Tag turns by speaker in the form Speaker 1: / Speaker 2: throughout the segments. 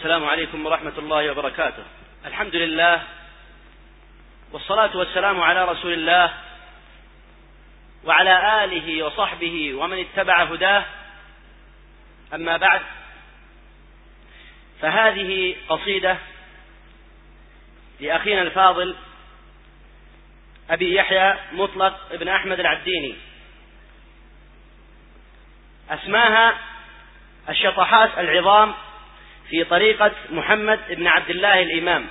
Speaker 1: السلام عليكم ورحمة الله وبركاته. الحمد لله والصلاة والسلام على رسول الله وعلى آله وصحبه ومن اتبع هداه. أما بعد، فهذه قصيدة لأخينا الفاضل أبي يحيى مطلق ابن أحمد العبديني، أسماها الشطحات العظام في طريقة محمد بن عبد الله الإمام.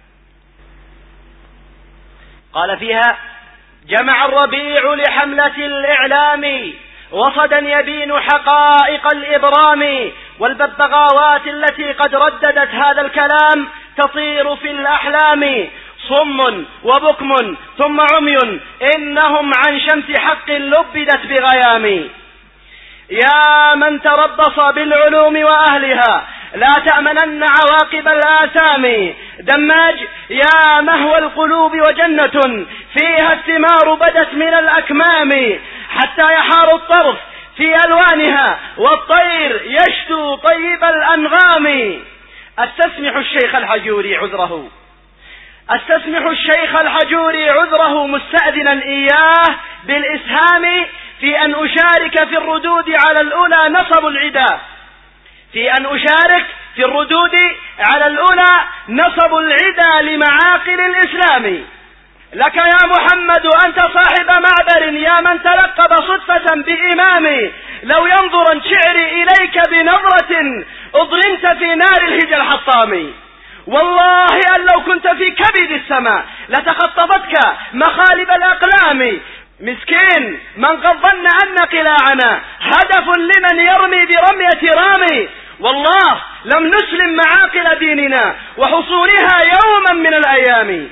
Speaker 1: قال فيها: جمع الربيع لحملة الإعلام وصدا يبين حقائق الإبرام، والببغاوات التي قد رددت هذا الكلام تطير في الأحلام، صم وبكم ثم عمي إنهم عن شمس حق لبدت بغيام. يا من تربص بالعلوم وأهلها لا تأمنن عواقب الآثام، دماج يا مهوى القلوب وجنة فيها الثمار بدت من الأكمام، حتى يحار الطرف في ألوانها والطير يشتو طيب الأنغام. استسمح الشيخ الحجوري عذره مستأذنا إياه بالإسهام في أن أشارك في الردود على الأولى نصب العدا لمعاقل الإسلام. لك يا محمد أنت صاحب معبر يا من تلقب صدفة بإمامي، لو ينظرن شعري إليك بنظرة أضرمت في نار الهجى الحطام. والله أن لو كنت في كبد السماء لتخطفتك مخالب الأقلام. مسكين من قد ظن أن قلاعنا هدف لمن يرمي برمية رامي، والله لم نسلم معاقل ديننا وحصولها يوما من الأيام.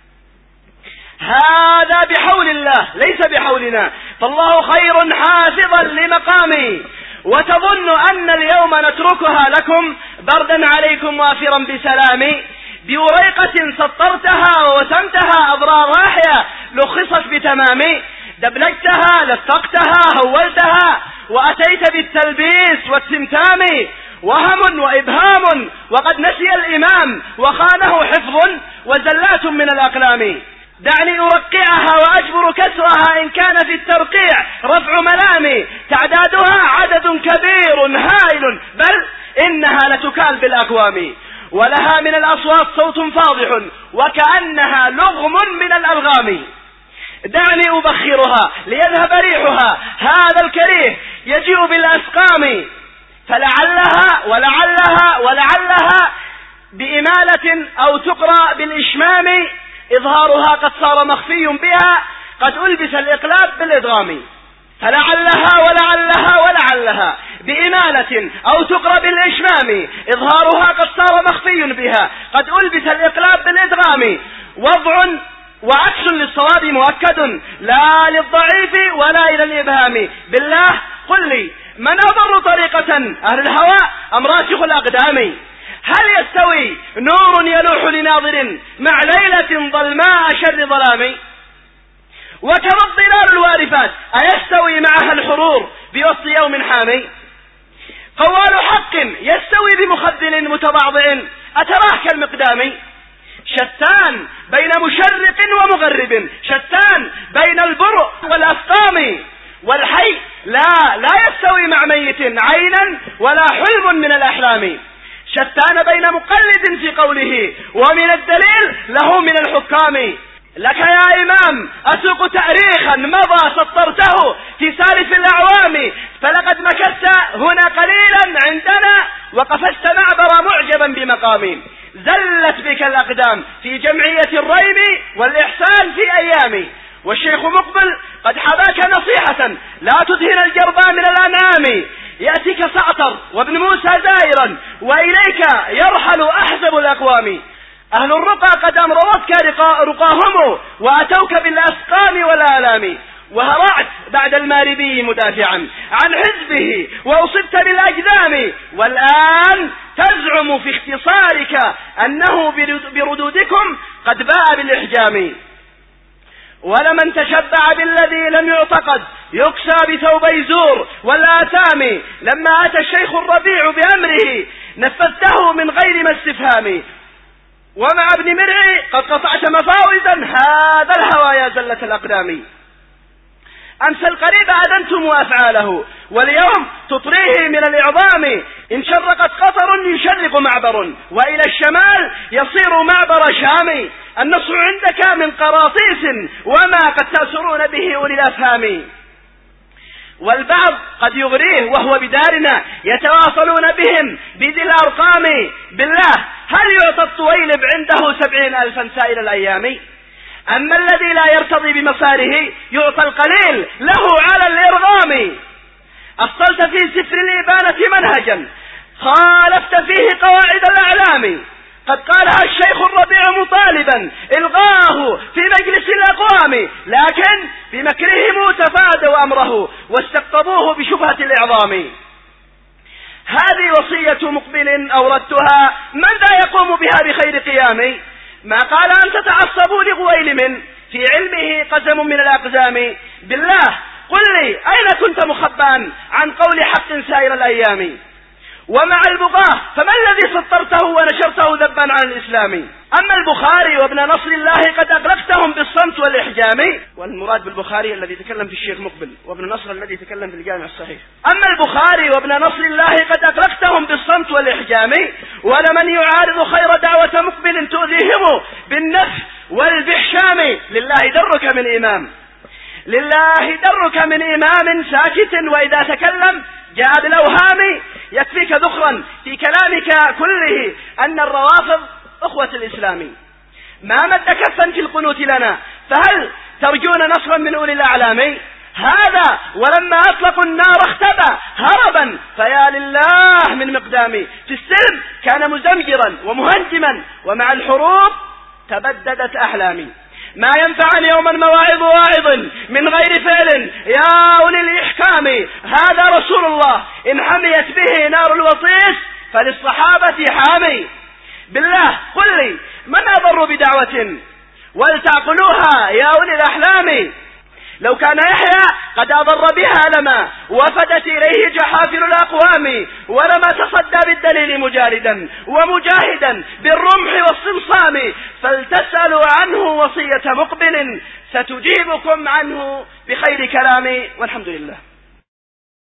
Speaker 1: هذا بحول الله ليس بحولنا، فالله خير حافظا لمقامي. وتظن أن اليوم نتركها لكم بردا عليكم وافرا بسلامي، بوريقة سطرتها ووسمتها أضرار راحية لخصت بتمامي، دبلجتها لصقتها هولتها وأتيت بالتلبيس والتمتام، وهم وإبهام وقد نسي الإمام وخانه حفظ وزلات من الأقلام. دعني أرقعها وأجبر كسرها إن كان في الترقيع رفع ملامي، تعدادها عدد كبير هائل بل إنها لتكال بالأقوام، ولها من الأصوات صوت فاضح وكأنها لغم من الألغام. دعني أبخرها ليذهب ريحها، هذا الكريه يجيء بالأسقام، فلعلها ولعلها بإمالة أو تقرأ بالإشمام، إظهارها قد صار مخفي بها قد ألبس الإقلاب بالإدغام. فلعلها ولعلها بإمالة أو تقرأ بالإشمام، إظهارها قد صار مخفي بها قد ألبس الإقلاب بالإدغام. وضع وعكس للصواب مؤكد لا للضعيف ولا إلى الإبهام. بالله قل لي من أضر طريقة أهل الهواء أم راسخ الأقدام؟ هل يستوي نور يلوح لناظر مع ليلة ظلماء شر ظلام؟ وكما الظلال الوارفات أيستوي معها الحرور بوسط يوم حامي؟ قوال حق يستوي بمخذل متضعضع أتراه كالمقدام؟ شتان بين مشرق ومغرب، شتان بين البرء والأسقام، والحي لا يستوي مع ميت عينا ولا حلم من الأحلام. شتان بين مقلد في قوله ومن الدليل له من الحكام. لك يا إمام أسوق تاريخا مضى سطرته في سالف الأعوام، فلقد مكثت هنا قليلا عندنا وقفزت معبر معجبا بمقامي. زلت بك الأقدام في جمعية الريم والإحسان في أيامي، والشيخ مقبل قد حباك نصيحة لا تدهن الجربى من الأنام. يأتيك سعطر وابن موسى زائرا وإليك يرحل أحزب الأقوام. أهل الرقى قد أمرضتك رقاهم وأتوك بالأسقام والآلام، وهرعت بعد الماربي مدافعا عن حزبه وأصبت بالأجذام، والآن تزعم في اختصارك أنه بردودكم قد باء بالإحجام. ولمن تشبع بالذي لم يعتقد يكسى بثوبي زور والآثام. لما أتى الشيخ الربيع بأمره نفذته من غير ما استفهام، ومع ابن مرعي قد قطعت مفاوزا هذا الهوى يا زلة الأقدام. أمس القريب أدنتم أفعاله، واليوم تطريه من الإعظام. إن شرقت قطر يشرق معبر، وإلى الشمال يصير معبر شام. النصر عندك من قراطيس، وما قد تأسرون به أولي الأفهام. والبعض قد يغريه وهو بدارنا، يتواصلون بهم بذي الأرقام. بالله هل يعطى الطويلب عنده 70,000 سائر الأيام؟ أما الذي لا يرتضي بمصاره يعطى القليل له على الإرغام. أصلت في سفر الإبانة منهجا خالفت فيه قواعد الأعلام. قد قالها الشيخ الربيع مطالبا إلغاه في مجلس الأقوام، لكن بمكرهم تفادوا أمره واستقطبوه بشبهة الإعظام. هذه وصية مقبل أوردتها، من ذا يقوم بها بخير قيامي؟ ما قال أن تتعصبوا لغويلم في علمه قسم من الأقزام. بالله قل لي أين كنت مخبئا عن قول حق سائر الأيام؟ ومع البغاة فما الذي سطرته ونشرته ذبا عن الإسلام؟ أما البخاري وابن نصر الله قد أغلقتهم بالصمت والإحجام. والمراد بالبخاري الذي تكلم في الشيخ مقبل، وابن نصر الذي تكلم في الجامع الصحيح. أما البخاري وابن نصر الله قد أغلقتهم بالصمت والإحجام، ولمن يعارض خير دعوة مقبل تؤذيهم بالنفي والبحشام. لله درك من إمام، لله درك من إمام ساكت وإذا تكلم جاء بالأوهام. يكفيك ذخرا في كلامك كله أن الروافض أخوة الإسلام، ما مد كفا في القنوت لنا، فهل ترجون نصرا من أولي الأعلام؟ هذا ولما أطلقوا النار اختبى هربا، فيا لله من مقدامي. في السلم كان مزمجرا ومهنجما، ومع الحروب تبددت أحلامي. ما ينفعني يوما مواعظ واعظ من غير فعل يا أولي الإحكام. هذا رسول الله إن حميت به نار الوطيس فللصحابة حامي. بالله قل لي من أضر بدعوة ولتعقلوها يا أولي الأحلام؟ لو كان يحيى قد أضر بها لما وفدت إليه جحافل الأقوام، ولما تصدى بالدليل مجاردا ومجاهدا بالرمح والصمصام. فلتسألوا عنه وصية مقبل ستجيبكم عنه بخير كلام، والحمد لله.